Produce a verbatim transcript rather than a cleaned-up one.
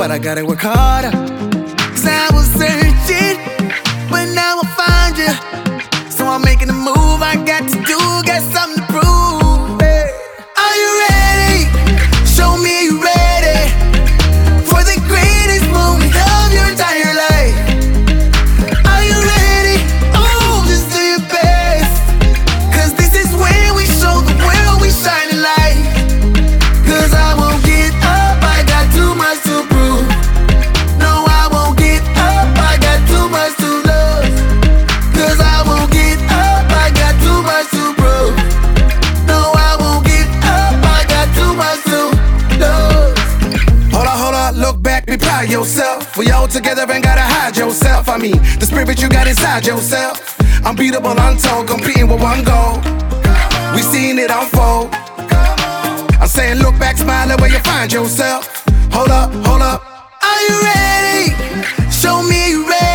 but I gotta work harder. Cause I was searching, but now I found you. So I'm making a move, I got to do, got something to prove. Hey. Are you ready? Show me you ready for the greatest moment of your entire life. Are you ready? Oh, just do your best. Cause this is where we show the world we shine a light. Cause I won't get up, I got too much to prove. No, I won't get up, I got too much to lose. Cause I won't get up, I got too much to prove. No, I won't get up, I got too much to lose. Hold on, hold on, look back, be proud of yourself. We all together ain't gotta hide yourself. I mean, the spirit you got inside yourself. Unbeatable, untold, competing with one goal. We seen it unfold. I'm saying look back, smiling where you find yourself. Hold up, hold up. Are you ready? Show me you ready